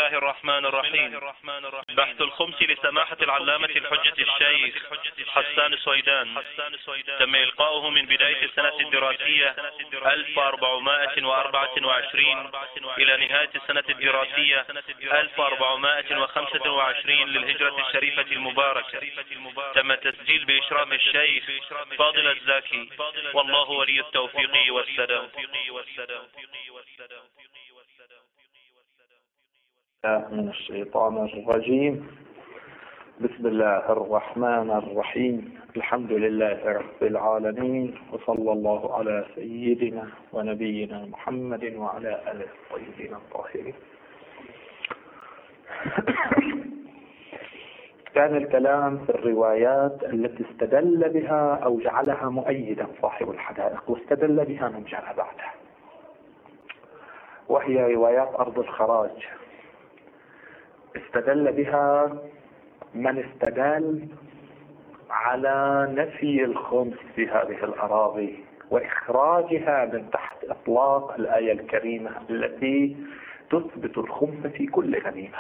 الرحمن الرحيم. بحث الخمس لسماحة العلامة الحجة الشيخ حسان سويدان تم إلقاؤه من بداية السنة الدراسية 1424 إلى نهاية السنة الدراسية 1425 للهجرة الشريفة المباركة. تم التسجيل بإشراف الشيخ فاضل الزاكي، والله ولي التوفيق والسداد. من الشيطان الرجيم. بسم الله الرحمن الرحيم. الحمد لله رب العالمين، وصلى الله على سيدنا ونبينا محمد وعلى آله الطيبين الطاهرين. كان الكلام في الروايات التي استدل بها أو جعلها مؤيدا صاحب الحدائق واستدل بها من جاء بعده، وهي روايات أرض الخراج. استدل بها من استدل على نفي الخمس في هذه الأراضي وإخراجها من تحت إطلاق الآية الكريمة التي تثبت الخمس في كل غنيمة.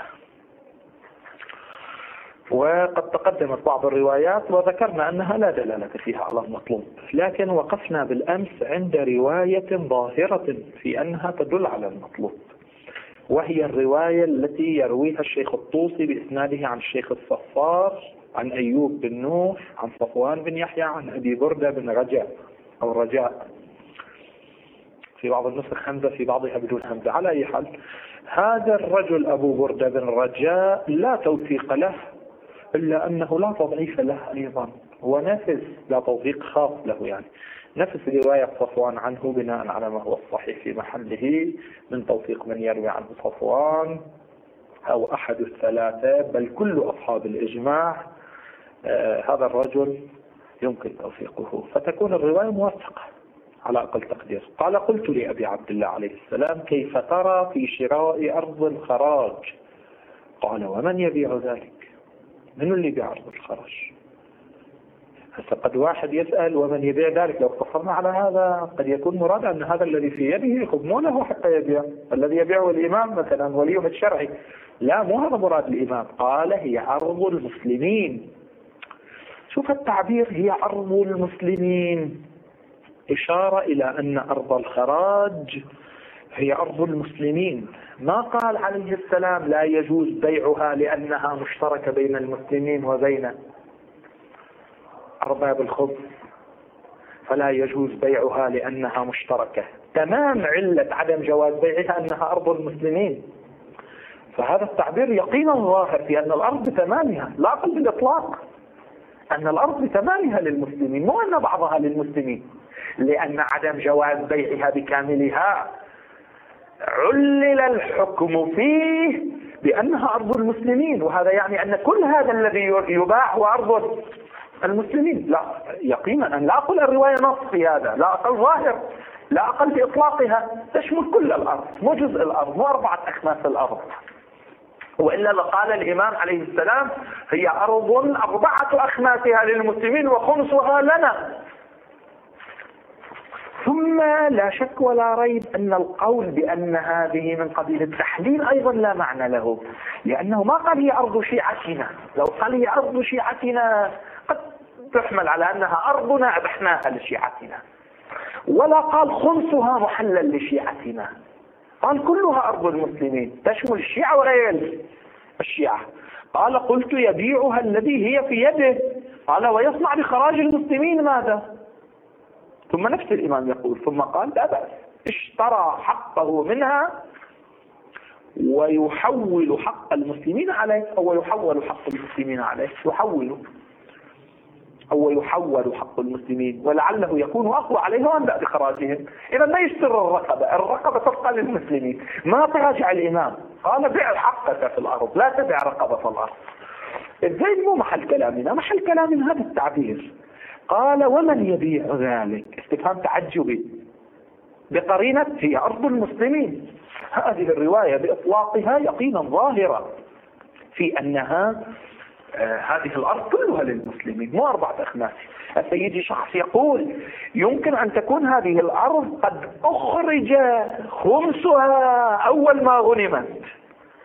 وقد تقدمت بعض الروايات وذكرنا أنها لا دلالة فيها على المطلوب، لكن وقفنا بالأمس عند رواية ظاهرة في أنها تدل على المطلوب، وهي الرواية التي يرويها الشيخ الطوسي بإسناده عن الشيخ الصفار عن أيوب بن نوح عن صفوان بن يحيى عن أبي بردة بن رجاء أو رجاء، في بعض النسخ همزة في بعضها بدون همزة. على أي حال، هذا الرجل أبو بردة بن رجاء لا توثيق له، إلا أنه لا تضعيف له أيضا، ونفس لا توثيق خاص له، يعني نفس رواية صفوان عنه بناء على ما هو الصحيح في محله من توثيق من يروي عنه صفوان أو أحد الثلاثة بل كل أصحاب الإجماع. هذا الرجل يمكن توثيقه، فتكون الرواية موثقة على أقل تقدير. قال: قلت لأبي عبد الله عليه السلام: كيف ترى في شراء أرض الخراج؟ قال: ومن يبيع ذلك؟ من اللي يبيع أرض الخراج؟ هسه قد واحد يسأل ومن يبيع ذلك، لو اقتصرنا على هذا قد يكون مراد أن هذا الذي في يده مو له حتى يبيع، الذي يبيعه الإمام مثلا وليه الشرعي. لا، مو هذا مراد الإمام. قال: هي أرض المسلمين. شوف التعبير، هي أرض المسلمين، إشارة إلى أن أرض الخراج هي أرض المسلمين. ما قال عليه السلام لا يجوز بيعها لأنها مشتركة بين المسلمين وبين أرباب الخبز، فلا يجوز بيعها لأنها مشتركة. تمام علة عدم جواز بيعها أنها أرض المسلمين. فهذا التعبير يقينا ظاهر في أن الأرض بتمامها، لا أقل بالإطلاق، أن الأرض بتمامها للمسلمين، مو أن بعضها للمسلمين، لأن عدم جواز بيعها بكاملها علل الحكم فيه بأنها أرض المسلمين، وهذا يعني أن كل هذا الذي يباع هو أرض المسلمين. لا، يقينا أن لا أقول الرواية نص في هذا، لا أقل ظاهر، لا أقل بإطلاقها، تشمل كل الأرض، مو جزء الأرض، مو 4 أخماس الأرض، وإلا لقال الإمام عليه السلام: هي أرض 4 أخماسها للمسلمين وخمسها لنا. ثم لا شك ولا ريب أن القول بأن هذه من قبيل التحليل أيضا لا معنى له، لأنه ما قال هي أرض شيعتنا. لو قال هي أرض شيعتنا قد تحمل على أنها أرضنا أبحناها لشيعتنا، ولا قال خمسها محلل لشيعتنا، قال كلها أرض المسلمين تشمل الشيعة وغير الشيعة. قال: قلت يبيعها الذي هي في يده. قال: ويصنع بخراج المسلمين ماذا؟ ثم نفس الإمام يقول: ثم قال: لا بأس، اشترى حقه منها ويحول حق المسلمين عليه، أو يحول حق المسلمين عليه، يحول حق المسلمين، ولعله يكون أقوى عليه وأنبأ بخراجهم. إذا ما يشتري الرقبة تبقى للمسلمين، ما تراجع الإمام، قال: بيع حقك في الأرض، لا تبيع رقبة الأرض. الزين مو محل كلامنا، محل كلامنا هذا التعبير. قال: ومن يبيع ذلك؟ استفهام تعجبي بقرينة هي أرض المسلمين. هذه الرواية بإطلاقها يقينا ظاهرة في أنها هذه الأرض كلها للمسلمين، مو 4 أخماس. سيجي شخص يقول: يمكن أن تكون هذه الأرض قد أخرج خمسها أول ما غنمت،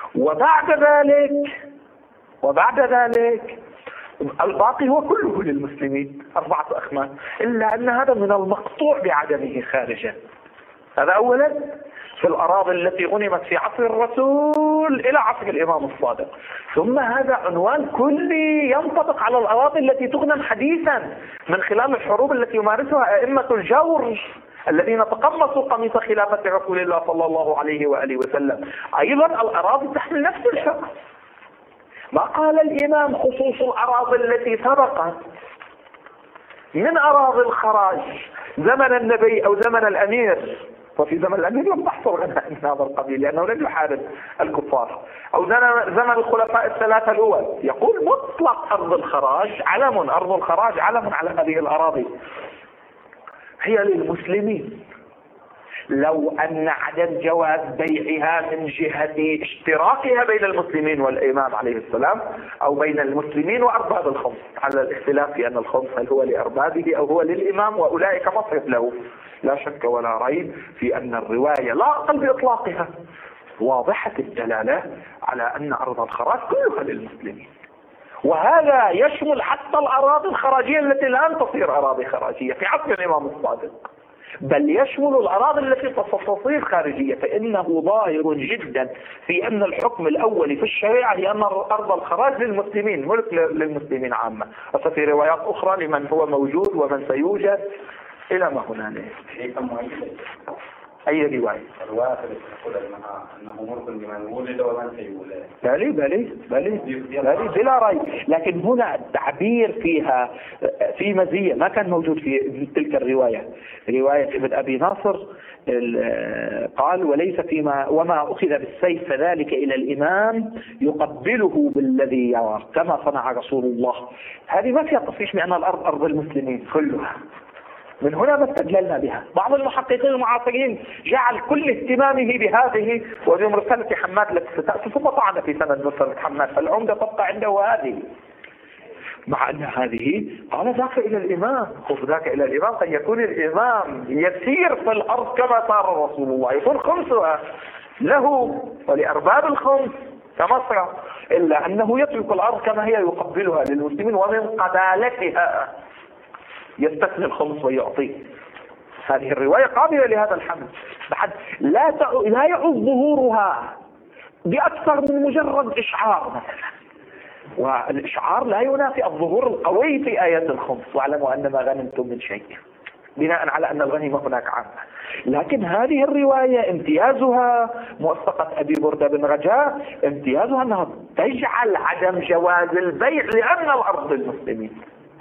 وبعد ذلك الباقي هو كله للمسلمين 4 أخماس، إلا أن هذا من المقطوع بعدمه خارجا. هذا أولا في الأراضي التي غنمت في عصر الرسول إلى عصر الإمام الصادق. ثم هذا عنوان كلي ينطبق على الأراضي التي تغنم حديثا من خلال الحروب التي يمارسها أئمة الجور الذين تقمصوا قميص خلافة رسول الله صلى الله عليه وآله وسلم. أيضا الأراضي تحمل نفس الحكم. ما قال الإمام خصوص الأراضي التي سبقت من أراضي الخراج زمن النبي أو زمن الأمير، وفي زمن الأمير لم تحصل غنائم من هذا القبيل لأنه لم يحارب الكفار، أو زمن الخلفاء الثلاثة الأول، يقول مطلق أرض الخراج علم، أرض الخراج علم على هذه الأراضي، هي للمسلمين. لو أن عدم جواز بيعها من جهة اشتراكها بين المسلمين والإمام عليه السلام أو بين المسلمين وأرباب الخمس، على الاختلاف في أن الخمس هل هو لأربابه أو هو للإمام، وأولئك مصرف له، لا شك ولا ريب في أن الرواية لا أقل بإطلاقها واضحة الدلالة على أن أرض الخراج كلها للمسلمين. وهذا يشمل حتى الأراضي الخراجية التي الآن تصير أراضي خراجية في عصر الإمام الصادق، بل يشمل الأراضي التي ستصير خارجية. فإنه ظاهر جدا في أن الحكم الأولي في الشريعة هي أن أرض الخراج للمسلمين، ملك للمسلمين عامة، وفي روايات أخرى لمن هو موجود ومن سيوجد إلى ما هنالك. أي رواية؟ الرواية تقول أنه ملك لمن ولد ومن سيولد. بلي بلا ريب، لكن هنا التعبير فيها في مزية ما كان موجود في تلك الرواية. رواية ابن أبي ناصر قال وليس فيما وما أخذ بالسيف فذلك إلى الإمام يقبله بالذي يرى كما صنع رسول الله. هذه ما فيها تصريح بأن الأرض أرض المسلمين كلها. من هنا ما استدللنا بها. بعض المحققين المعاصرين جعل كل اهتمامه بهذه وبهم رسالة حماد التي ستأتي ثم طعن في سند رسالة حماد، فالعمدة تبقى عنده هذه، مع أن هذه قال ذاك إلى الإمام، خذ ذاك إلى الإمام، قد يكون الإمام يسير في الأرض كما صار رسول الله، يكون خمسها له ولأرباب الخمس كمصر، إلا أنه يترك الأرض كما هي يقبلها للمسلمين ومن قبالتها يستثني الخمس ويعطيه. هذه الرواية قابلة لهذا الحمل، بعد لا يعوز ظهورها بأكثر من مجرد إشعار مثلا، والإشعار لا ينافي الظهور القوي في آيات الخمس، واعلموا أن ما غنمتم من شيء، بناء على أن الغنيمة هناك عامة. لكن هذه الرواية امتيازها موثقة أبي بردة بن رجاء، امتيازها أنها تجعل عدم جواز البيع لأن الأرض للمسلمين،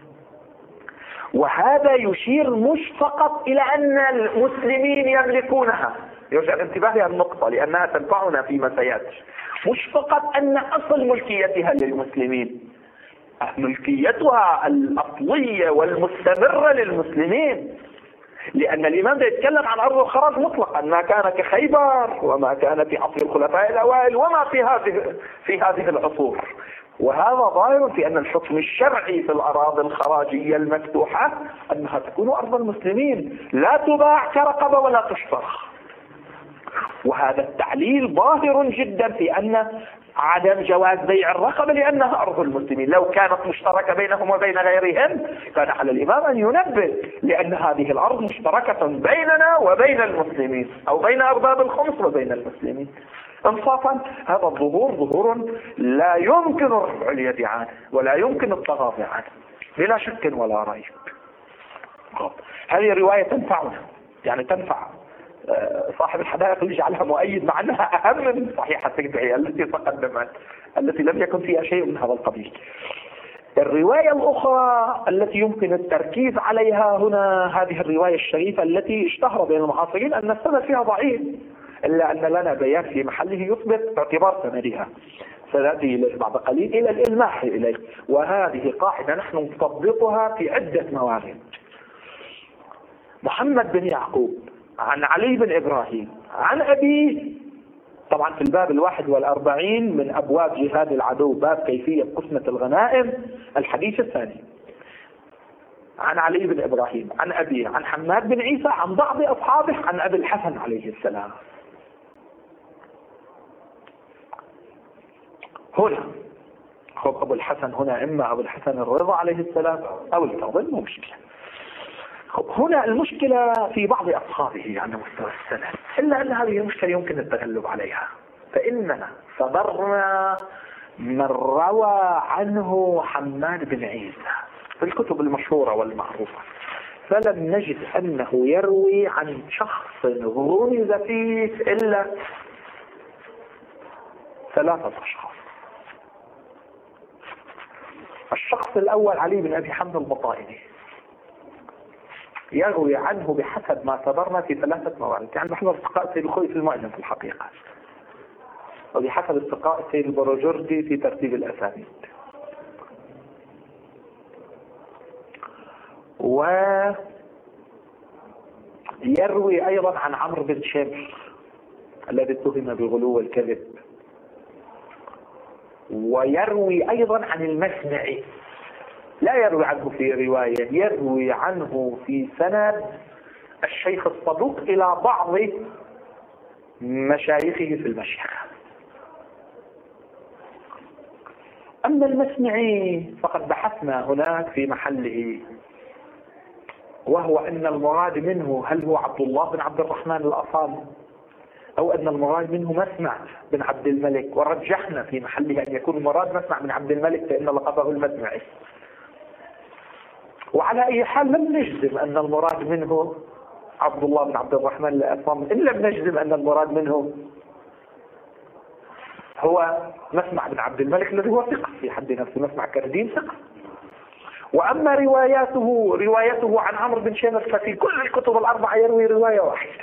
وهذا يشير مش فقط إلى أن المسلمين يملكونها، يرجع الانتباه لهذه النقطة لأنها تنفعنا فيما سيأتي، مش فقط أن أصل ملكيتها للمسلمين، ملكيتها الأصلية والمستمرة للمسلمين، لأن الإمام يتكلم عن أرض الخراج مطلقا، ما كان كخيبر وما كان في عصر الخلفاء الأوائل وما في هذه العصور. وهذا ظاهر في أن الحكم الشرعي في الأراضي الخراجية المفتوحة أنها تكون أرض المسلمين، لا تباع كرقبة ولا تشترى. وهذا التعليل ظاهر جدا في أن عدم جواز بيع الرقبة لأنها أرض المسلمين. لو كانت مشتركة بينهم وبين غيرهم كان على الإمام أن ينبه، لأن هذه الأرض مشتركة بيننا وبين المسلمين، أو بين أرباب الخمس وبين المسلمين. انصافا هذا الظهور ظهور لا يمكن رفع اليد عنه ولا يمكن التغاضي عنه بلا شك ولا ريب. هذه الرواية تنفعنا، يعني تنفع صاحب الحدائق يجعلها مؤيد، مع أنها أهم من صحيحة التدعية التي تقدمت التي لم يكن فيها شيء من هذا القبيل. الرواية الأخرى التي يمكن التركيز عليها هنا هذه الرواية الشريفة التي اشتهر بين المعاصرين أن السند فيها ضعيف، إلا أن لنا بيان في محله يثبت اعتبار سندها، سنأتي بعد قليل إلى الإلماح إليه. وهذه قاعدة نحن نطبقها في عدة موارد. محمد بن يعقوب عن علي بن إبراهيم عن أبيه، طبعا في الباب 41 من أبواب جهاد العدو، باب كيفية قسمة الغنائم، الحديث الثاني، عن علي بن إبراهيم عن أبيه عن حماد بن عيسى عن بعض أصحابه عن أبي الحسن عليه السلام. هنا أبو الحسن هنا إما أبو الحسن الرضا عليه السلام أو الكاظم، مو مشكلة. هنا المشكلة في بعض أصحابه على مستوى السند، إلا أن هذه المشكلة يمكن التغلب عليها، فإننا صدرنا من روى عنه حماد بن عيسى في الكتب المشهورة والمعروفة، فلم نجد أنه يروي عن شخص غرز فيه إلا 3 أشخاص. الشخص الأول علي بن أبي حمزة البطائني، يروي عنه بحسب ما صدرنا في 3 موارد، يعني بحسب استقاء سيد الخوي في المعجم في الحقيقة، وبحسب استقاء سيد البروجردي في ترتيب الأسانيد، ويروي أيضا عن عمرو بن شمر الذي اتهم بالغلو والكذب، ويروي أيضا عن المسمعي، لا يروي عنه في رواية، يروي عنه في سند الشيخ الصدوق إلى بعض مشايخه في المشيخة. أما المسمعي فقد بحثنا هناك في محله، وهو أن المراد منه هل هو عبد الله بن عبد الرحمن الأصام أو أن المراد منه مسمع بن عبد الملك، ورجحنا في محله أن يكون المراد مسمع بن عبد الملك فإن لقبه المسمعي. وعلى أي حال لم نجزم أن المراد منه عبد الله بن عبد الرحمن الأصام، إن لم نجزم أن المراد منه هو مسمع بن عبد الملك الذي هو ثقة في حد نفسه، مسمع كردين ثقة. وأما روايته عن عمرو بن شمر ففي كل الكتب ال4 يروي رواية واحدة.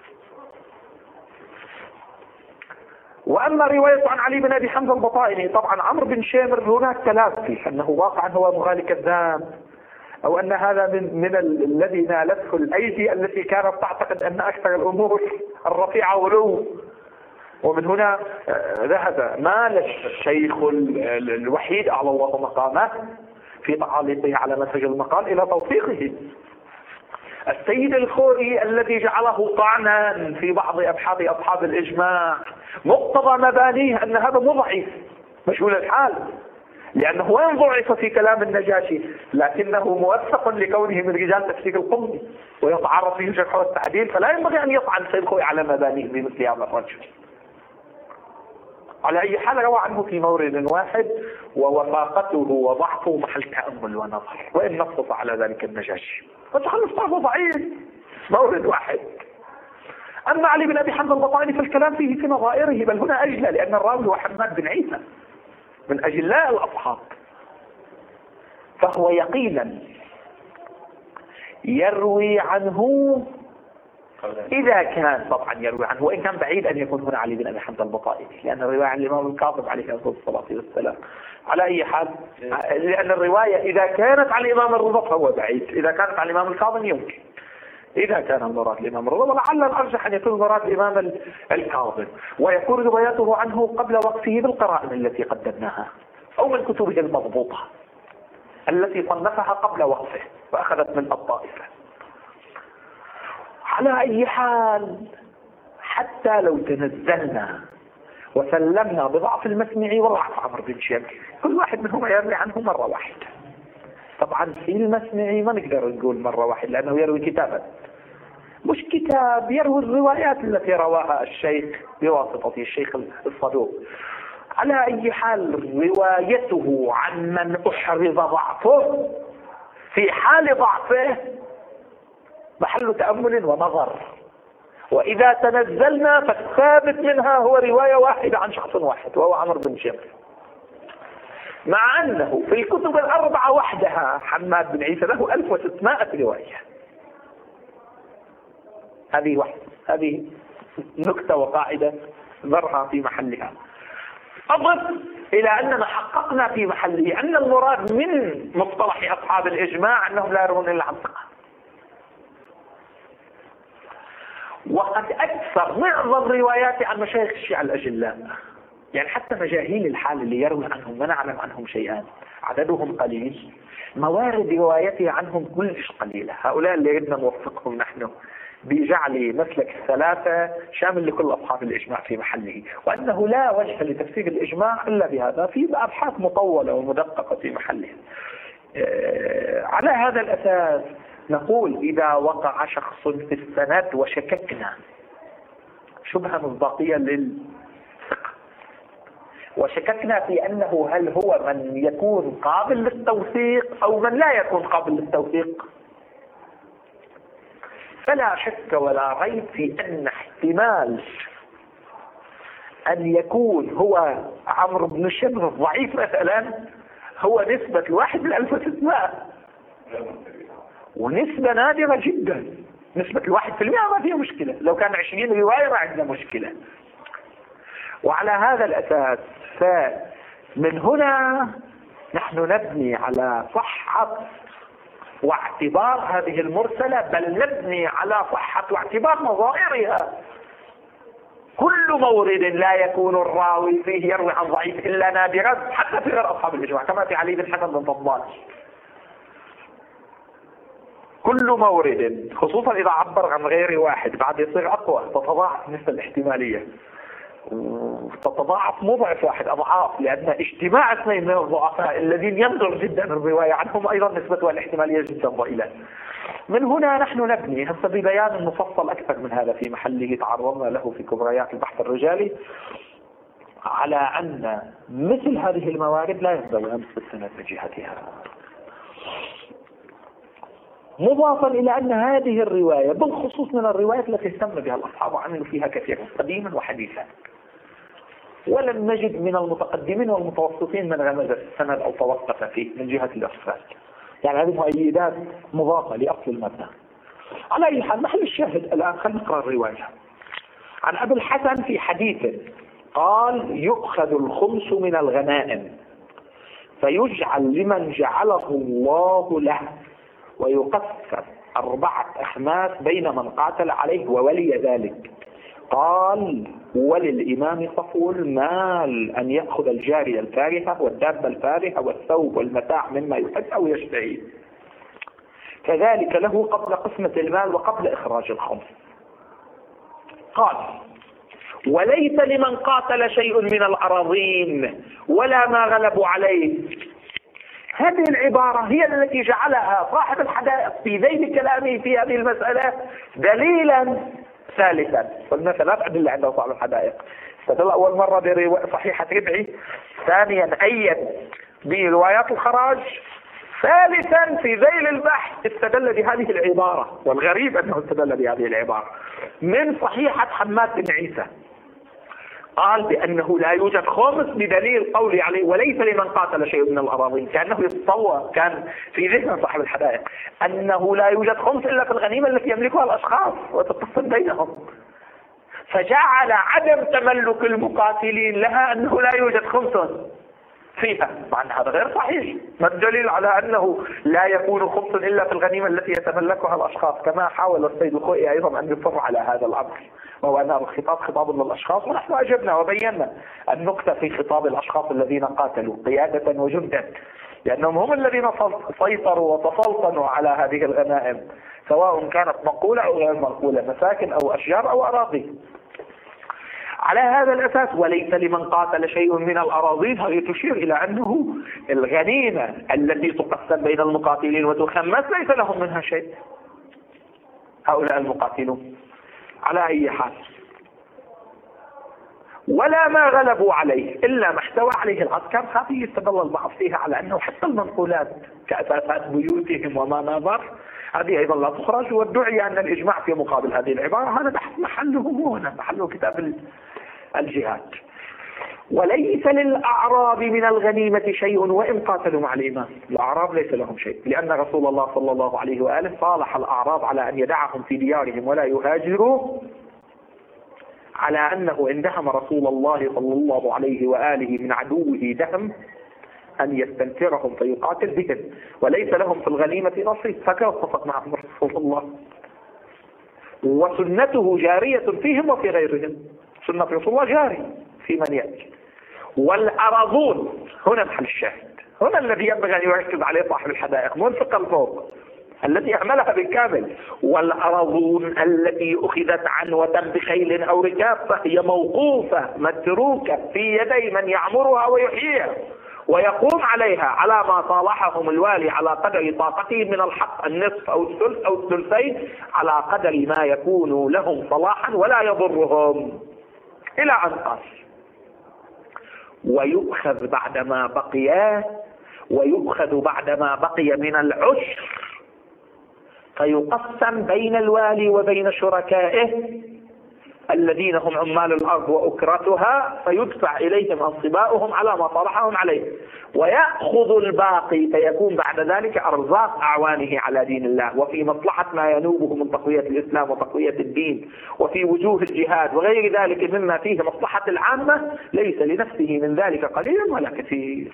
وأما روايته عن علي بن أبي حمزة البطائني، طبعا عمرو بن شمر هناك كلام فيه أنه واقعا هو مغالي كذاب، أو أن هذا من الذي نالته الأيدي التي كانت تعتقد أن أكثر الأمور الرفيعة غلو. ومن هنا ذهب مال الشيخ الوحيد أعلى الله مقامه في تعاليقه على مسج المقال إلى توثيقه. السيد الخوري الذي جعله طعنا في بعض أبحاث أصحاب الإجماع، مقتضى مبانيه أن هذا مضعف مجهول الحال، لأنه وين ضعف في كلام النجاشي لكنه موثق لكونه من رجال تفسير القمي ويتعرض فيه الجرح والتعديل، فلا ينبغي أن يطعن السيد الخوري على مبانيه بمثل هذا الرجل. على أي حال روى عنه في مورد واحد، ووثاقته وضعفه محل تأمل ونظر، وإن نصف على ذلك النجاشي فتخلص ضعفه ضعيف مورد واحد. أما علي بن أبي حمزة البطائني فالكلام فيه في نظائره، بل هنا أجلى، لأن الراوي هو حماد بن عيسى من أجلاء الأصحاب، فهو يقينا يروي عنه إذا كان، طبعا يروي عنه وإن كان بعيد أن يكون هنا علي بن أبي حمزة البطائني، لأن الرواية عن الإمام الكاظم عليه الصلاة والسلام. على أي حال، لأن الرواية إذا كانت عن الإمام الرضا فهو بعيد، إذا كانت عن الإمام الكاظم يمكن، إذا كان المراد الإمام الرضا، ولعل الأرجح أن يكون المراد الإمام الكاظم، ويكون روايته عنه قبل وقته بالقرائن التي قدمناها أو من كتبه المضبوطة التي صنفها قبل وقته وأخذت من الطائفة. على أي حال، حتى لو تنزلنا وسلمنا بضعف المسمعي وضعف عمرو بن شمر، كل واحد منهم يروي عنه مرة واحدة. طبعا في المسمعي ما نقدر نقول مرة واحدة لأنه يروي كتابا، مش كتاب، يروي الروايات التي رواها الشيخ بواسطة الشيخ الصدوق. على أي حال، روايته عن من أحرز ضعفه في حال ضعفه محل تأمل ونظر، وإذا تنزلنا فالثابت منها هو رواية واحدة عن شخص واحد وهو عمرو بن شمر، مع أنه في الكتب ال4 وحدها حماد بن عيسى له 1600 رواية. هذه نكتة وقاعدة ذرها في محلها. أضف إلى أننا حققنا في محله أن المراد من مصطلح أصحاب الإجماع أنهم لا يرون إلا عن ثقة، وقد أكثر معظم روايات عن مشايخ الشيعة الأجلاء، يعني حتى مجاهيل الحال اللي يروي عنهم ما نعلم عنهم شيئا، عددهم قليل، موارد روايته عنهم كلش قليلة. هؤلاء اللي بدنا نوفقهم نحن بجعل مسلك الثلاثة شامل لكل أصحاب الإجماع في محله، وأنه لا وجه لتفسير الإجماع إلا بهذا، في أبحاث مطولة ومدققة في محله. على هذا الأساس نقول إذا وقع شخص في السند وشككنا شبهة مصداقية للثقة، وشككنا في أنه هل هو من يكون قابل للتوثيق أو من لا يكون قابل للتوثيق، فلا شك ولا ريب في أن احتمال أن يكون هو عمرو بن شبر الضعيف مثلا هو نسبة 1/1600، ونسبة نادرة جدا. نسبة 1% ما فيها مشكلة، لو كان 20 رواية ما عندنا مشكلة. وعلى هذا الأساس فمن هنا نحن نبني على صحة واعتبار هذه المرسلة، بل نبني على صحة واعتبار نظائرها. كل مورد لا يكون الراوي فيه يروي عن ضعيف إلا نادرا، حتى في غير أصحاب الإجماع كما في علي بن حسن بن فضال. كل مورد خصوصا إذا عبر عن غير واحد بعد يصير أقوى، تتضاعف نسبة الاحتمالية، تتضاعف مو ضعف واحد، أضعاف، لأن اجتماع اثنين من الضعفاء الذين يندر جدا الرواية عنهم أيضا نسبتها الاحتمالية جدا ضئيلة. من هنا نحن نبني هسه ببيان مفصل أكثر من هذا في محله تعرضنا له في كبريات البحث الرجالي على أن مثل هذه الموارد لا ينبغي أن تستند من جهتها، مضافا إلى أن هذه الرواية بالخصوص من الروايات التي اهتم بها الأصحاب وعملوا فيها كثيرا قديما وحديثا، ولم نجد من المتقدمين والمتوسطين من غمز السند أو توقف فيه من جهة الإرسال. يعني هذه مؤيدات مضافة لأصل المبنى. على أي حال محل الشاهد الآن خلينا نقرأ الرواية. عن أبي الحسن في حديث قال: يؤخذ الخمس من الغنائم فيجعل لمن جعله الله له، ويقسم 4 أخماس بين من قاتل عليه وولي ذلك. قال: وللإمام صفو المال أن يأخذ الجارية الفارهة والدابة الفارهة والثوب والمتاع مما يحب أو يشتهي، كذلك له قبل قسمة المال وقبل إخراج الخمس. قال: وليس لمن قاتل شيء من الأراضين ولا ما غلبوا عليه. هذه العبارة هي التي جعلها صاحب الحدائق في ذيل كلامه في هذه المسألة دليلا ثالثا. قلنا 3 أدلة عنده صاحب الحدائق. استدل أول مرة بصحيحة ربعي، ثانيا أيد بروايات الخراج، ثالثا في ذيل البحث استدل بهذه العبارة، والغريب أنه استدل بهذه العبارة من صحيحة حماد بن عيسى. قال بأنه لا يوجد خمس بدليل قولي عليه وليس لمن قاتل شيء من الأراضين، كأنه يتصور كان في ذهن صاحب الحدائق أنه لا يوجد خمس إلا في الغنيمة التي يملكها الأشخاص وتتصل بينهم، فجعل عدم تملك المقاتلين لها أنه لا يوجد خمس فيها، مع أن هذا غير صحيح. ما الدليل على أنه لا يكون خمس إلا في الغنيمة التي يتملكها الأشخاص، كما حاول السيد الخوئي أيضا أن يصر على هذا الأمر، وهو أن الخطاب خطاب للأشخاص، ونحن أجبنا وبينا النقطة في خطاب الأشخاص الذين قاتلوا قيادة وجندا، لأنهم هم الذين سيطروا وتسلطنوا على هذه الغنائم، سواء كانت منقولة أو غير منقولة، مساكن أو أشجار أو أراضي. على هذا الأساس وليس لمن قاتل شيء من الأراضين، هذه تشير إلى أنه الغنيمة التي تقسم بين المقاتلين وتخمس ليس لهم منها شيء هؤلاء المقاتلون. على أي حال، ولا ما غلبوا عليه إلا ما احتوى عليه العسكر. هذه يستدل البعض فيها على أنه حتى المنقولات كأساسات بيوتهم وما نظر هذه أيضا لا تخرج، وادعي أن الإجماع في مقابل هذه العبارة. هذا بحث محله هنا، محله كتاب الجهاد. وليس للأعراب من الغنيمة شيء وإن قاتلوا مع الإمام. الأعراب ليس لهم شيء، لأن رسول الله صلى الله عليه وآله صالح الأعراب على أن يدعهم في ديارهم ولا يهاجروا، على أنه إن دهم رسول الله صلى الله عليه وآله من عدوه دهم أن يستنفرهم فيقاتل بهم، وليس لهم في الغنيمة نصيب، فكيف اتفق معهم رسول الله؟ وسنته جارية فيهم وفي غيرهم، سنة رسول الله جاري في من يأتي. والأراضون هنا محل الشاهد، هنا الذي ينبغي أن يركز عليه صاحب الحدائق، منفق الفوق. التي أهملها بالكامل. والأراضون التي أخذت عنوة بخيل أو ركاب فهي موقوفة متروكة في يدي من يعمرها ويحييها ويقوم عليها على ما صالحهم الوالي على قدر طاقتهم من الحق، النصف أو الثلث أو الثلثين، على قدر ما يكون لهم صلاحا ولا يضرهم، إلى أن قال: ويؤخذ بعدما بقي من العشر فيقسم بين الوالي وبين شركائه الذين هم عمال الأرض وأكرتها، فيدفع إليهم أنصباؤهم على ما صالحهم عليه، ويأخذ الباقي فيكون بعد ذلك أرزاق أعوانه على دين الله، وفي مصلحة ما ينوبه من تقوية الإسلام وتقوية الدين، وفي وجوه الجهاد وغير ذلك مما فيه مصلحة العامة، ليس لنفسه من ذلك قليل ولا كثير.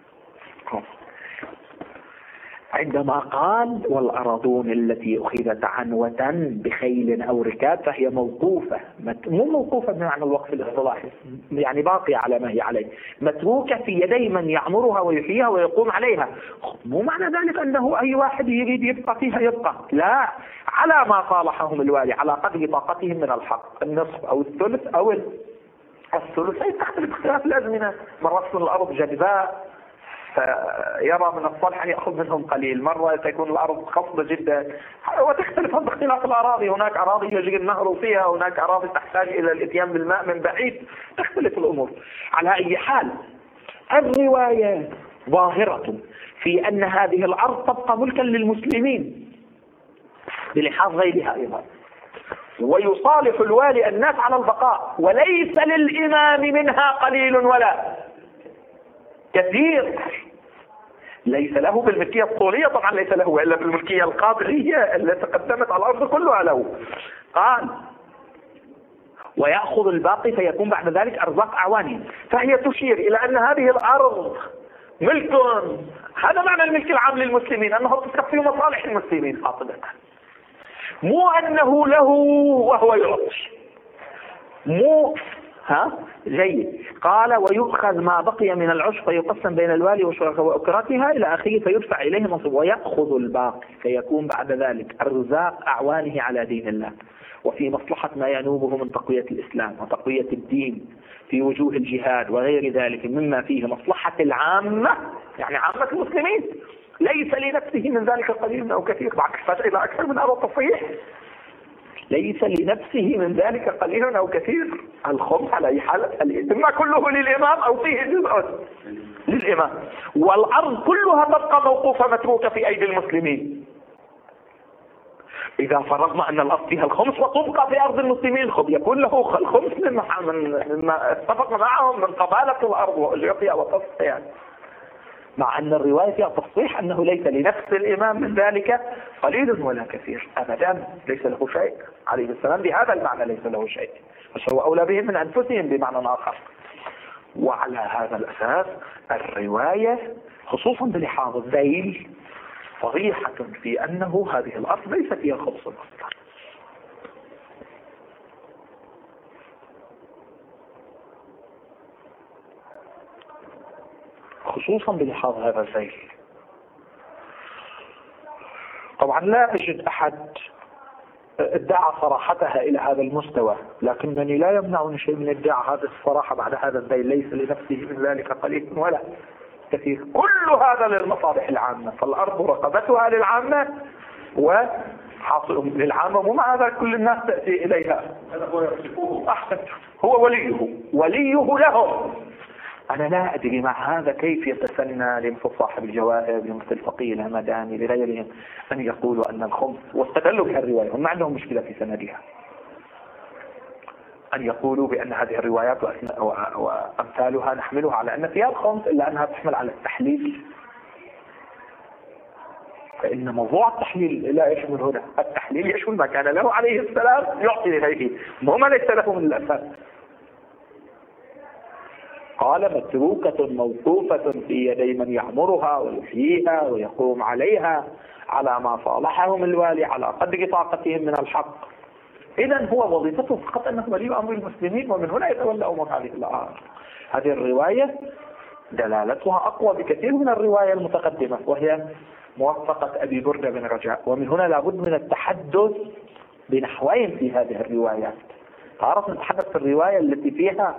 عندما قال: والأراضون التي أخذت عنوة بخيل أو ركاب فهي موقوفة، مو موقوفة بمعنى الوقف الاصطلاحي، يعني باقية على ما هي عليه، متروكة في يدي من يعمرها ويحييها ويقوم عليها. مو معنى ذلك أنه أي واحد يريد يبقى فيها يبقى، لا، على ما صالحهم الوالي على قدر طاقتهم من الحق، النصف أو الثلث أو الثلثين، تختلف اختلاف الأزمنة. مرات تكون الأرض جدباء فيرى من الصالح أن يأخذ منهم قليل، مرة تكون الأرض خصبة جدا، وتختلف باختلاف الأراضي. هناك أراضي يجري النهر فيها، هناك أراضي تحتاج إلى الإتيان بالماء من بعيد، تختلف الأمور. على أي حال، الرواية ظاهرة في أن هذه الأرض تبقى ملكا للمسلمين بلحاظ غيرها أيضا، ويصالح الوالي الناس على البقاء، وليس للإمام منها قليل ولا كثير. ليس له بالملكية الطولية، طبعا ليس له إلا بالملكية القابلية التي قدمت على الأرض كلها له. قال: ويأخذ الباقي فيكون بعد ذلك أرزاق أعوانه. فهي تشير إلى أن هذه الأرض ملك، هذا معنى الملك العام للمسلمين، أنه تصرف في مصالح المسلمين قاطبة، مو أنه له وهو يعطي، مو جيد. قال: ويؤخذ ما بقي من العشر فيقسم بين الوالي وشركائه وأكرتها إلى آخره فيدفع إليه منصب، ويأخذ الباقي فيكون بعد ذلك أرزاق أعوانه على دين الله، وفي مصلحة ما ينوبه من تقوية الإسلام وتقوية الدين في وجوه الجهاد وغير ذلك مما فيه مصلحة العامة، يعني عامة المسلمين، ليس لنفسه من ذلك قليل أو كثير. بعد يحتاج إلى أكثر من هذا التصحيح، ليس لنفسه من ذلك قليل أو كثير. الخمس على أي حالة إما كله للإمام أو فيه جزء للإمام، والأرض كلها تبقى موقوفة متروكة في أيدي المسلمين. إذا فرضنا أن الأرض فيها الخمس وتبقى في أرض المسلمين، يكون له الخمس مما اتفقنا معهم من قبالة الأرض وأجرتها وتصفيها، مع أن الرواية فيها تصريح أنه ليس لنفس الإمام من ذلك قليل ولا كثير أبدا، ليس له شيء عليه السلام، بهذا المعنى ليس له شيء، بس هو أولى بهم من أنفسهم بمعنى آخر. وعلى هذا الأساس الرواية خصوصا بلحاظ الذيل صريحة في أنه هذه الأرض ليس فيها خبص أصلا، خصوصا بلحاظ هذا الذيل. طبعا لا أجد أحد ادعى صراحتها إلى هذا المستوى، لكنني لا يمنعني شيء من ادعاء هذه الصراحة بعد هذا الذيل، ليس لنفسه من ذلك قليل ولا كثير، كل هذا للمصالح العامة، فالأرض رقبتها للعامة وحاصل للعامة، ومع هذا كل الناس تأتي إليها. هذا هو يصفه أحسن، هو وليه لهم. أنا لا أدري مع هذا كيف يتسنى لمثل صاحب الجواهر، لمثل الفقيه الهمداني، لغيرهم أن يقولوا أن الخمس، واستدلوا بهالرواية، هم ما عندهم مشكلة في سندها، أن يقولوا بأن هذه الروايات وأمثالها نحملها على أن فيها الخمس، إلا أنها تحمل على التحليل، فإن موضوع التحليل لا يشمل هنا، التحليل يشمل ما كان له عليه السلام يعطي لغيره، وما ليس له من الأساس. قال: متروكة موقوفة في يدي من يعمرها ويحييها ويقوم عليها على ما صالحهم الوالي على قدر طاقتهم من الحق. إذن هو وظيفته فقط أنه ولي أمر المسلمين، ومن هنا يتولى أمور هذه الأرض. هذه الرواية دلالتها أقوى بكثير من الرواية المتقدمة، وهي موثقة أبي بردة بن رجاء. ومن هنا لابد من التحدث بنحوين في هذه الروايات. تعرف نتحدث في الرواية التي فيها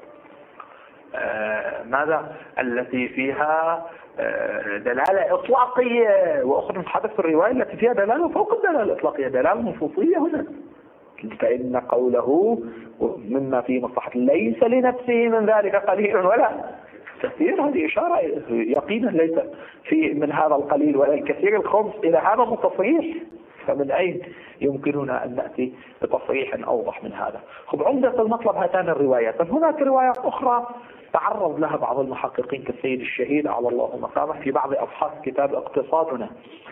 ماذا؟ التي فيها دلالة إطلاقية، وأخرى نتحدث في الرواية التي فيها دلالة فوق الدلالة الإطلاقية، دلالة نصوصية. هنا فإن قوله مما في مصلحة ليس لنفسه من ذلك قليل ولا كثير، هذه إشارة يقينا ليس في من هذا القليل ولا الكثير الخمس إلى هذا التصريح. فمن أين يمكننا أن نأتي بتصريح أوضح من هذا؟ خب عمدة المطلب هاتان الروايات. هناك روايات أخرى تعرض لها بعض المحققين كالسيد الشهيد على الله مقامه في بعض أبحاث كتاب اقتصادنا،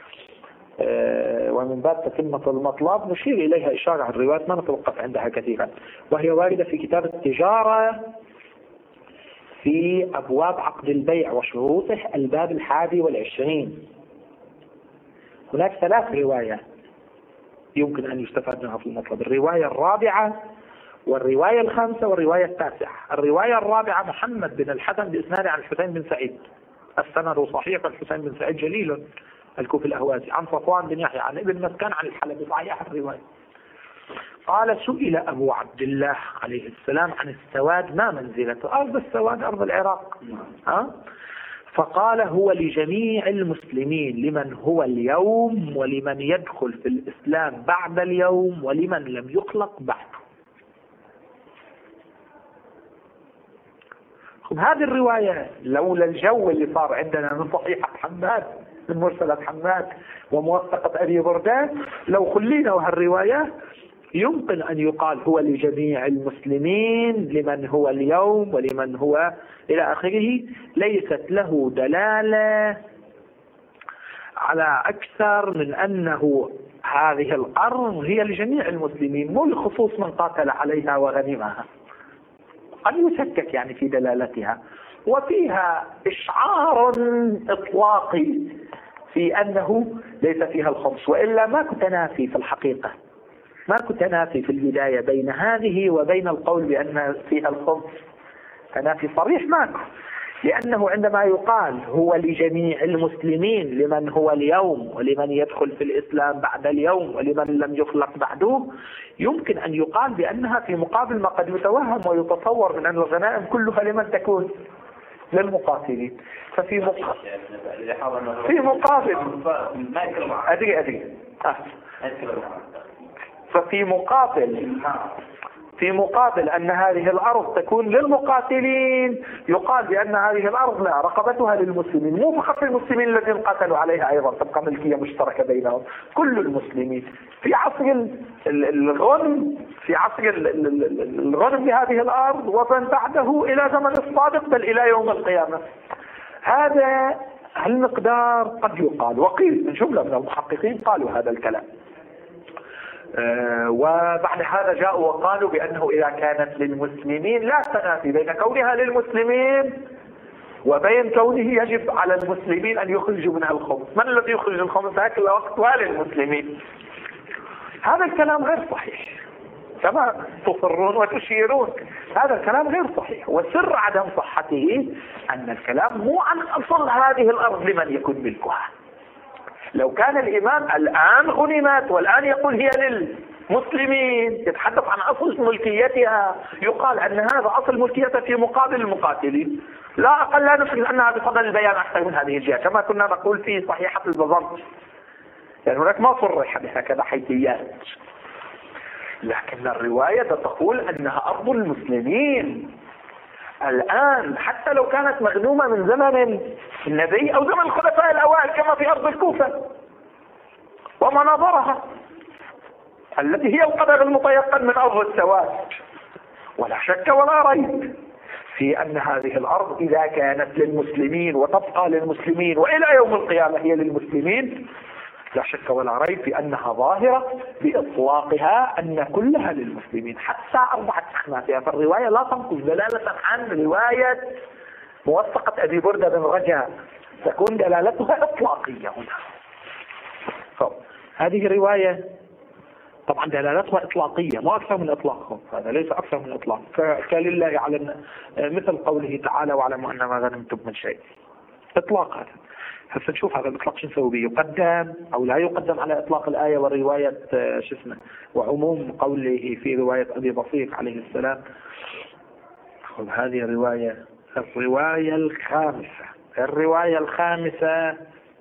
ومن باب تتمة المطلب نشير إليها إشارة عن الروايات ما نتوقف عندها كثيرا، وهي واردة في كتاب التجارة في أبواب عقد البيع وشروطه الباب 21. هناك 3 روايات يمكن أن يستفاد منها في المطلب: الرواية الرابعة والرواية 5 والرواية 9. الرواية الرابعة محمد بن الحسن بإسناد عن الحسين بن سعيد، السند صحيح، الحسين بن سعيد جليل الكوفي الأهوازي، عن صفوان بن يحيى عن ابن مسكن عن الحلبي، صحيح الرواية. قال: سئل أبو عبد الله عليه السلام عن السواد ما منزلته؟ أرض السواد أرض العراق. فقال: هو لجميع المسلمين، لمن هو اليوم ولمن يدخل في الإسلام بعد اليوم ولمن لم يخلق بعده. هذه الرواية لولا الجو اللي صار عندنا من صحيحة حماد، من مرسلة حماد وموثقة أبي بردة، لو خلينا وهالرواية يمكن أن يقال هو لجميع المسلمين، لمن هو اليوم ولمن هو إلى آخره، ليست له دلالة على أكثر من أنه هذه الأرض هي لجميع المسلمين، مو لخصوص من قاتل عليها وغنمها. قد يشكك يعني في دلالتها، وفيها إشعار إطلاقي في أنه ليس فيها الخمس، وإلا ما كنت نافي في الحقيقة، ما كنت نافي في البداية بين هذه وبين القول بأن فيها الخمس، تنافي صريح ماكو. لأنه عندما يقال هو لجميع المسلمين، لمن هو اليوم ولمن يدخل في الإسلام بعد اليوم ولمن لم يخلق بعده، يمكن أن يقال بأنها في مقابل ما قد يتوهم ويتصور من أن الغنائم كلها لمن تكون؟ للمقاتلين. ففي مقابل أدري ففي مقابل أن هذه الأرض تكون للمقاتلين، يقال بأن هذه الأرض لا، رقبتها للمسلمين، مو فقط المسلمين الذين قاتلوا عليها، أيضا تبقى ملكية مشتركة بينهم كل المسلمين. في عصر الغنم، في عصر الغنم لهذه الأرض، ومن بعده إلى زمن الصادق بل إلى يوم القيامة. هذا المقدار قد يقال، وقيل من جملة من المحققين قالوا هذا الكلام. وبعد هذا جاءوا وقالوا بأنه إذا كانت للمسلمين لا تنافي بين كونها للمسلمين وبين كونه يجب على المسلمين أن يخرجوا منها الخمس. من الذي يخرج الخمس هكذا وقت وللمسلمين؟ هذا الكلام غير صحيح كما تصرون وتشيرون، هذا الكلام غير صحيح. وسر عدم صحته أن الكلام مو عن أصل هذه الأرض لمن يكون ملكها. لو كان الإمام الآن غنمت والآن يقول هي للمسلمين، يتحدث عن أصل ملكيتها، يقال أن هذا أصل ملكيتها في مقابل المقاتلين، لا أقل لا نفرض أنها بفضل البيان أكثر من هذه الجهة، كما كنا نقول في صحيحة البزنطي، يعني هناك ما صرح بهكذا حيثيات. لكن الرواية تقول أنها أرض المسلمين الآن، حتى لو كانت مغنومة من زمن النبي أو زمن الخلفاء الأوائل كما في أرض الكوفة ومناظرها التي هي القدر المتيقن من أرض السواد. ولا شك ولا ريب في أن هذه الأرض إذا كانت للمسلمين وتبقى للمسلمين وإلى يوم القيامة هي للمسلمين، لا شك ولا ريب في أنها ظاهرة بإطلاقها أن كلها للمسلمين حتى 4 أحنافها. فالرواية لا تنقص دلالة عن رواية موثقة أبي بردة بن رجاء، تكون دلالتها إطلاقية هنا. هذه الرواية طبعا دلالتها إطلاقية، ما أكثر من إطلاق، هذا ليس أكثر من إطلاق، كلله على مثل قوله تعالى: واعلموا أن ما غنمتم من شيء إطلاقا. هسه نشوف هذا الإطلاق شو نسوي به، يقدم أو لا يقدم على إطلاق الآية والرواية وعموم قوله في رواية أبي بصير عليه السلام. خذ هذه الرواية الرواية الخامسة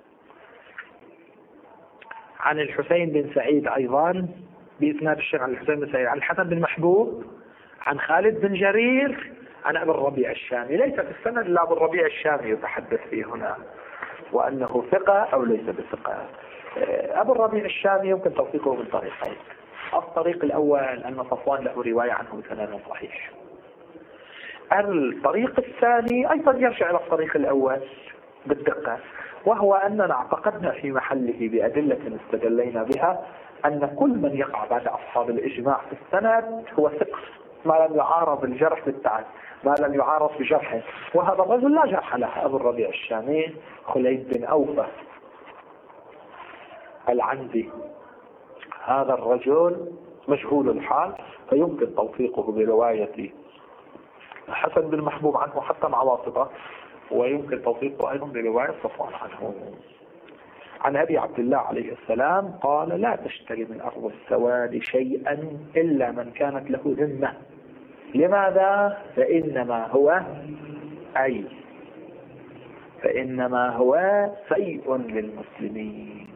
عن الحسين بن سعيد أيضا بإسناد الشيخ عن الحسين بن سعيد عن الحسن بن محبوب عن خالد بن جرير عن أبي الربيع الشامي. ليس في السند إلا أبو الربيع الشامي يتحدث فيه هنا وأنه ثقة أو ليس بثقة. أبو الربيع الشامي يمكن توثيقه من طريقين. الطريق الأول أن صفوان له رواية عنه بسند صحيح. الطريق الثاني أيضا يرجع إلى الطريق الأول بالدقة، وهو أننا اعتقدنا في محله بأدلة استدلينا بها أن كل من يقع بعد أصحاب الإجماع في السند هو ثقة، ما لم يعارض الجرح بالتعب، ما لم يعارض بجرحه. وهذا الرجل لا جرح له. أبو الربيع الشامي خليد بن أوفى العندي، هذا الرجل مجهول الحال، فيمكن توثيقه برواية حسن بن محبوب عنه حتى مع واسطة، ويمكن توثيقه أيضا برواية صفوان عنه. عن أبي عبد الله عليه السلام قال: لا تشتري من أرض السواد شيئا إلا من كانت له ذمة. لماذا؟ فإنما هو فيء للمسلمين.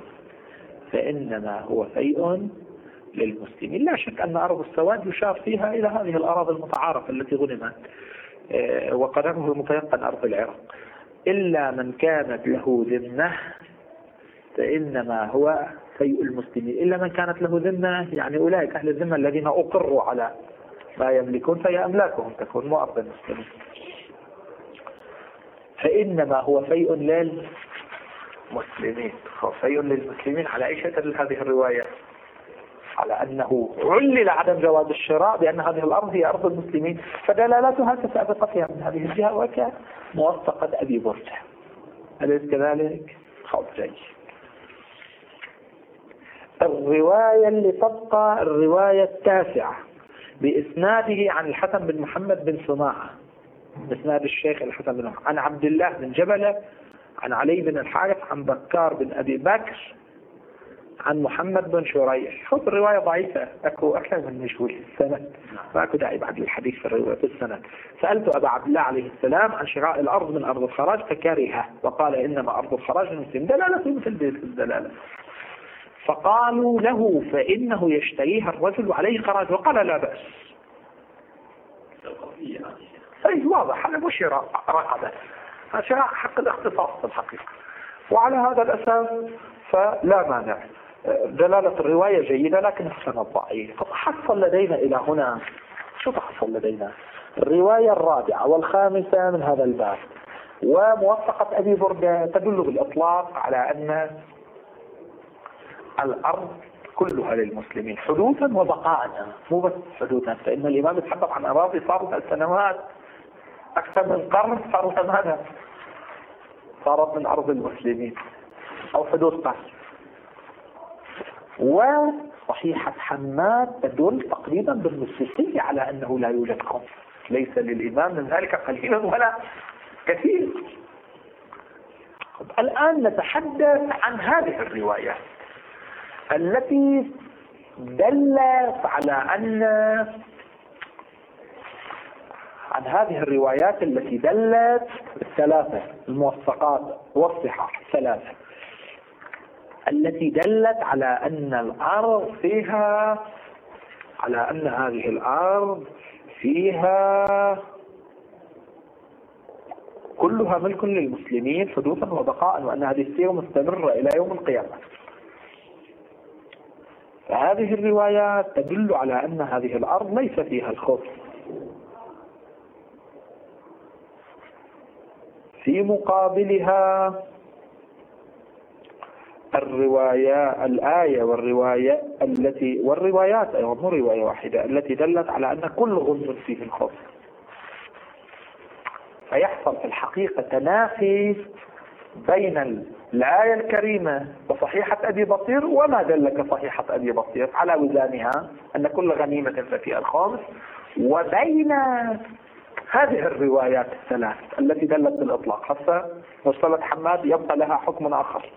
لا شك أن أرض السواد يشار فيها إلى هذه الأراضي المتعارفة التي غنمت، وقدره المتيقن أرض العراق. إلا من كانت له ذمة فإنما هو فيء المسلمين. إلا من كانت له ذمة يعني أولئك أهل الذمة الذين أقروا على ما يملكون فهي أملاكهم تكون مو أرض المسلمين. فإنما هو فيء للمسلمين. فيء للمسلمين على أي شيء تدل هذه الرواية؟ على أنه علل عدم جواز الشراء بأن هذه الأرض هي أرض المسلمين، فدلالتها كسابقتها من هذه الجهة وكموثقة أبي بردة. أليس كذلك؟ خالد. الرواية اللي تبقى الرواية التاسعة بإسناده عن الحسن بن محمد بن سماعة، بإسناد الشيخ الحسن بن محمد عن عبد الله بن جبلة عن علي بن الحارث عن بكار بن أبي بكر عن محمد بن شريح. خذ الرواية ضعيفة، أكو أكثر من مجهول السند، فأكو داعي بعد الحديث في الرواية في السند. سألت أبا عبد الله عليه السلام عن شراء الأرض من أرض الخراج فكره، وقال إنما أرض الخراج المسلم. دلالة مثل الدلالة. فقالوا له فإنه يشتريها الرجل وعليه خراج، وقال لا بأس. أي واضح، هذا مش شراء رقبة، شراء حق الاختصاص في الحقيقة. وعلى هذا الأساس فلا مانع. دلالة الرواية جيدة لكن السند ضعيف. حصل لدينا إلى هنا شو تحصل لدينا؟ الرواية الرابعة والخامسة من هذا الباب وموثقة أبي بردة تدل بالإطلاق على أن الأرض كلها للمسلمين حدوثا وبقاء، مو بس حدوثا، فإن الإمام يتحدث عن أراضي صارت سنوات أكثر من قرن، صارت ماذا؟ صارت من أرض المسلمين أو حدود قرن. وصحيحة حماد تدل تقريبا بالنصوصية على أنه لا يوجد خمس، ليس للإمام من ذلك قليل ولا كثير. الآن نتحدث عن هذه الروايات التي دلت على أن عن هذه الروايات التي دلت الثلاثة الموثقات والصحاح الثلاثة التي دلت على أن الأرض فيها، على أن هذه الأرض فيها كلها ملك للمسلمين حدوثا وبقاء، وأن هذه السيرة مستمرة إلى يوم القيامة. فهذه الروايات تدل على أن هذه الأرض ليس فيها الخبث. في مقابلها الآية والروايات أيضا مو رواية واحدة التي دلت على أن كل غنم فيه الخبث. فيحصل في الحقيقة تنافي بين الآية الكريمة وصحيحة أبي بصير وما دلك صحيحة أبي بصير على وزانها أن كل غنيمة فيها الخمس، وبين هذه الروايات الثلاث التي دلت بالإطلاق، حتى مرسلة حماد يبقى لها حكم آخر.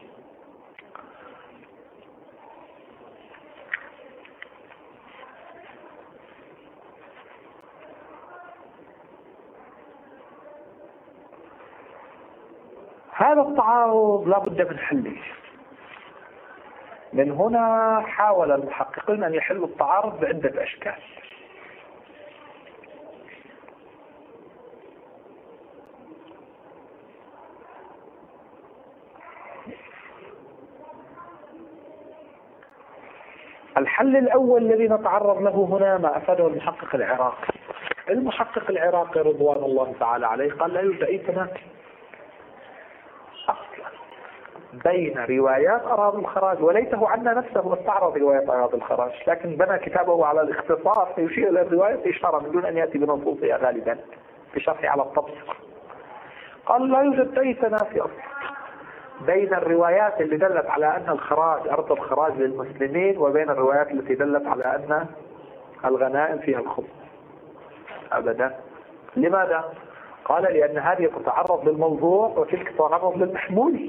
هذا التعارض لا بد من حله. من هنا حاول المحققين أن يحلوا التعارض بعدة أشكال. الحل الأول الذي نتعرض له هنا ما أفاده المحقق العراقي. المحقق العراقي رضوان الله تعالى عليه قال لا يوجد أي تنافي أصلا بين روايات أراضي الخراج، وليته عنا نفسه استعرض روايات أراضي الخراج، لكن بنى كتابه على الاختصار فيشير إلى الرواية إشارة من دون أن يأتي بنصوصها غالبا في شرحه على التبسط. قال لا يوجد أي تنافي أصلا بين الروايات اللي دلت على أن الخراج أرض الخراج للمسلمين وبين الروايات التي دلت على أن الغنائم فيها الخمس. أبدا. لماذا؟ قال لأن هذه تتعرض للموضوع وتلك تتعرض للمحمول.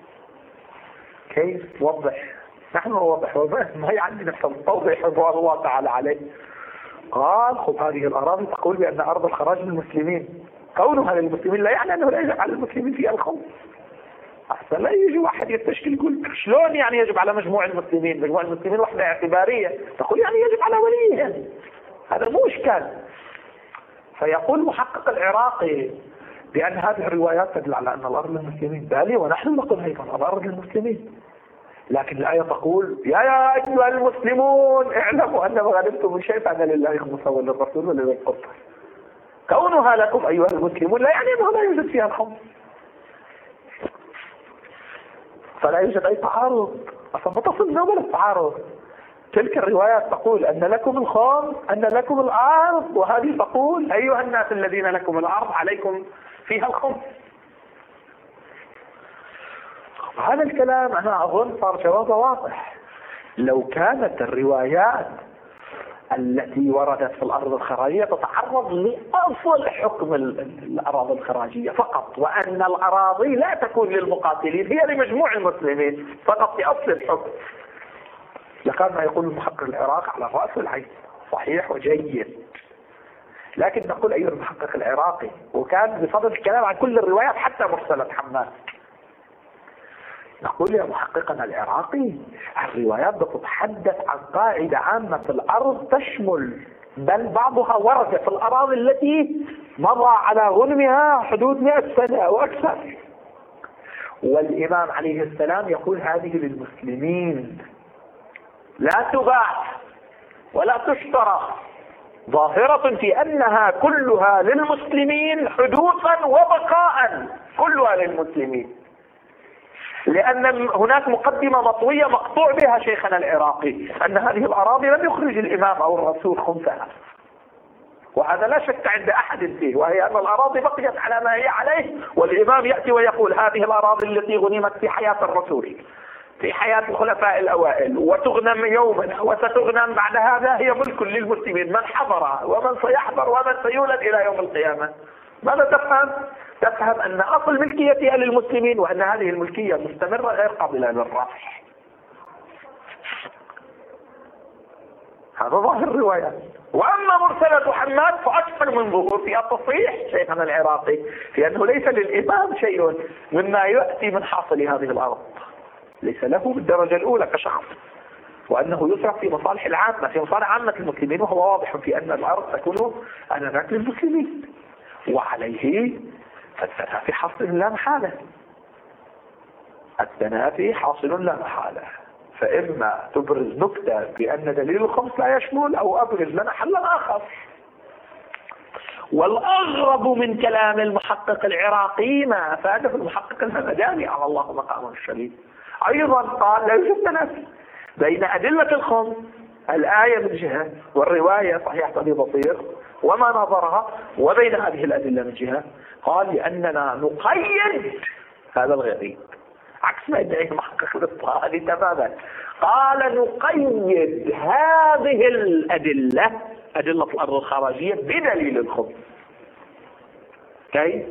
كيف؟ وضح. نحن نوضح، ما يعني نحن نوضح رضوان الله تعالى عليه. قال خذ هذه الأراضي تقول بأن أرض الخراج للمسلمين، كونها للمسلمين لا يعني أنه لا يجب على المسلمين فيها الخمس. أحسن لا يجي واحد يستشكل يقول شلون يعني يجب على مجموع المسلمين؟ مجموع المسلمين وحدة اعتبارية، تقول يعني يجب على وليها، هذا مو إشكال. فيقول المحقق العراقي بأن هذه الروايات تدل على أن الأرض للمسلمين، بالي ونحن نقول أيضا الأرض للمسلمين، لكن الآية تقول يا أيها المسلمون اعلموا أن ما غنمتم من شيء فأن لله خمسه وللرسول ولذي القربى. كونها لكم أيها المسلمون لا يعني أنه لا يوجد فيها الخمس، فلا يوجد أي تعارض. أصلا ما تصل نوبل التعارض. تلك الروايات تقول أن لكم الخمس، أن لكم الأرض، وهذه تقول أيها الناس الذين لكم الأرض عليكم فيها الخمس. هذا الكلام أنا أظن صار جوابه واضح. لو كانت الروايات التي وردت في الأرض الخراجية تتعرض لأصل حكم الأراضي الخراجية فقط، وأن الأراضي لا تكون للمقاتلين هي لمجموع المسلمين فقط في أصل الحكم، لكان ما يقول المحقق العراقي على رأس العين صحيح وجيد. لكن نقول أيها المحقق العراقي، وكان بصدد الكلام عن كل الروايات حتى مرسلة حماد، نقول يا محققنا العراقي الروايات بتتحدث عن قاعدة عامة في الأرض تشمل بل بعضها ورد في الأراضي التي مضى على غنمها حدود 100 سنة أو أكثر، والإمام عليه السلام يقول هذه للمسلمين لا تباع ولا تشترى، ظاهرة في أنها كلها للمسلمين حدوثا وبقاء، كلها للمسلمين، لأن هناك مقدمة مطوية مقطوع بها شيخنا العراقي أن هذه الأراضي لم يخرج الإمام أو الرسول خمسها، وهذا لا شك عند أحد فيه، وهي أن الأراضي بقيت على ما هي عليه، والإمام يأتي ويقول هذه الأراضي التي غنمت في حياة الرسول في حياة الخلفاء الأوائل وتغنم يوما وستغنم بعد هذا هي ملك للمسلمين، من حضر ومن سيحضر ومن سيولد إلى يوم القيامة. ماذا تفهم؟ تفهم أن أصل ملكيتها للمسلمين، وأن هذه الملكية مستمرة غير قابلة للرفع. هذا ظاهر الروايات. وأما مرسلة حماد فأكثر من ظهور فيها تصريح شيخنا العراقي في أنه ليس للإمام شيء مما يأتي من حاصل هذه الأرض، ليس له بالدرجة الأولى كشخص، وأنه يصرف في مصالح العامة، في مصالح عامة المسلمين، وهو واضح في أن الأرض تكون آنذاك للمسلمين، وعليه فالتنافي حاصل لا محالة. التنافي حاصل لا محالة، فإما تبرز نكتة بأن دليل الخمس لا يشمل، أو أبرز لنا حلا آخر. والأغرب من كلام المحقق العراقي ما أفاده المحقق الهمداني على الله مقامه الشريف، أيضا قال لا يوجد تنافي بين أدلة الخمس الآية من جهة والرواية صحيحة أبي بصير وما نظرها، وبين هذه الأدلة من جهة. قال لأننا نقيد هذا الغريب، عكس ما يدعيه المحقق الإصطهادي تماما. قال نقيد هذه الأدلة، أدلة الأرض الخراجية، بدليل الخمس. كيف؟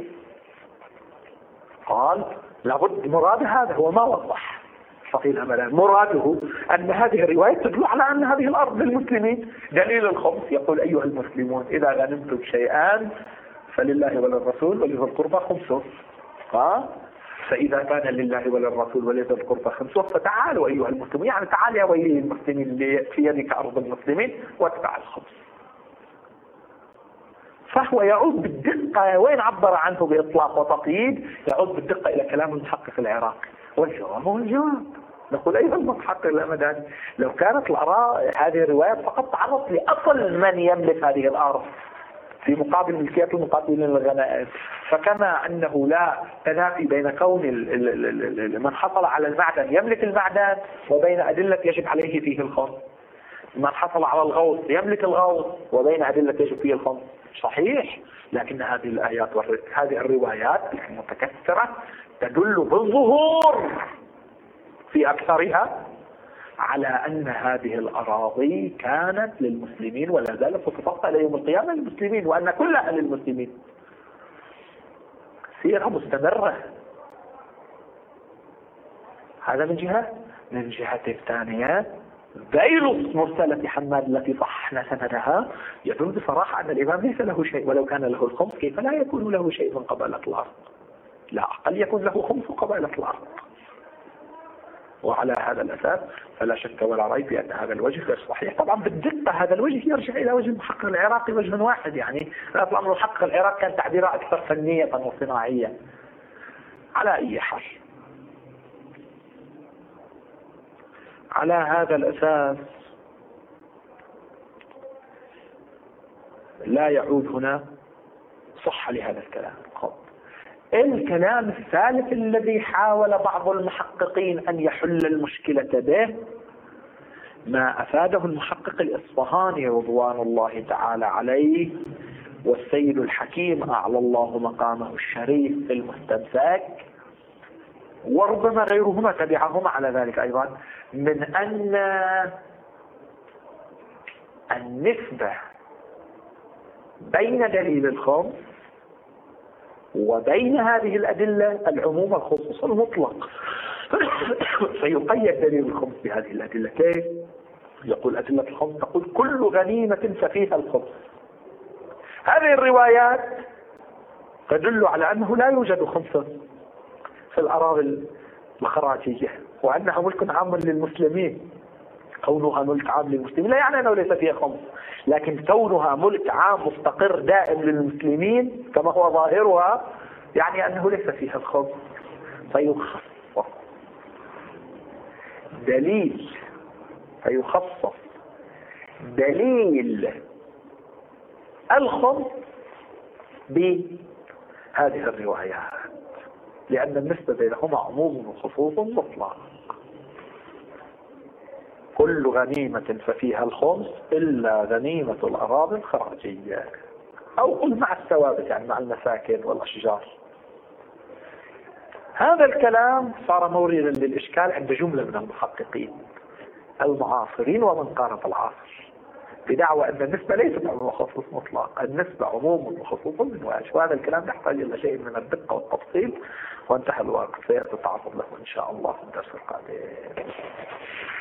قال لابد مراد هذا هو ما وضح فقيه الهمداني، مراده أن هذه الرواية تدل على أن هذه الأرض للمسلمين. دليل الخمس يقول أيها المسلمون إذا غنمتم شيئا فلله وللرسول ولذي القربى خمسه، فإذا كان لله وللرسول ولذي القربى خمسه فتعالوا أيها المسلمون، يعني تعال يا ولي المسلمين اللي في يدك أرض المسلمين واتبع الخمس. فهو يعود بالدقة، وين عبر عنه بإطلاق وتقييد، يعود بالدقة إلى كلام المحقق العراقي. والجواب هو الجواب. نقول أيها المحقق الهمداني لو كانت الآراء هذه الروايات فقط تعرض لأصل من يملك هذه الأرض في مقابل ملكية المقاتلين للغنائم، فكما أنه لا تنافي بين كون من حصل على المعدن يملك المعدن وبين أدلة يجب عليه فيه الخمس، من حصل على الغوث يملك الغوث وبين أدلة يجب فيه الخمس. صحيح، لكن هذه الآيات هذه الروايات المتكثرة تدل بالظهور في أكثرها على أن هذه الأراضي كانت للمسلمين ولا زالت ستبقى إلى يوم القيامة للمسلمين، وأن كلها للمسلمين. سيرها مستمرة. هذا من جهة. من جهة ثانية ذيل مرسلة حماد التي صححنا سندها يدل بصراحة أن الإمام ليس له شيء، ولو كان له الخمس كيف لا يكون له شيء من قبائل الأرض؟ لا أقل يكون له خمس قبائل الأرض. وعلى هذا الأساس فلا شك ولا ريب بأن هذا الوجه غير صحيح. طبعا بالدقة هذا الوجه يرجع إلى وجه المحقق العراقي وجه واحد، يعني الأمر المحقق العراقي كان تعبيره أكثر فنية وصناعية. على أي حال، على هذا الأساس لا يعود هنا صحة لهذا الكلام. الكلام الثالث الذي حاول بعض المحققين أن يحل المشكلة به ما أفاده المحقق الإصفهاني رضوان الله تعالى عليه والسيد الحكيم أعلى الله مقامه الشريف في المستمسك، وربما غيرهما تبعهما على ذلك أيضا، من أن النسبة بين دليل الخمس وبين هذه الأدلة العموم الخصوص المطلق. فيقيد دليل الخمس بهذه الأدلة. كيف؟ يقول أدلة الخمس تقول كل غنيمة ففيها الخمس. هذه الروايات تدل على أنه لا يوجد خمس في الأراضي الخراجية وأنها ملك عام للمسلمين. كونها ملك عام للمسلمين لا يعني أنه ليس فيها خمس، لكن كونها ملك عام مستقر دائم للمسلمين كما هو ظاهرها يعني أنه ليس فيها الخمس. فيخصص دليل الخمس بهذه الروايات، لأن النسبة بينهما عموم وخصوص مطلق. كل غنيمة ففيها الخمس إلا غنيمة الأراضي الخراجية، أو قل مع الثوابت يعني مع المساكن والأشجار. هذا الكلام صار موردا للإشكال عند جملة من المحققين المعاصرين ومن قارب العصر بدعوى أن النسبة ليست عموم وخصوص مطلق، النسبة عموم وخصوص من وجه، وهذا الكلام يحتاج إلى شيء من الدقة والتفصيل، وانتهى الوقت سيأتي التعرض له إن شاء الله في الدرس القادم.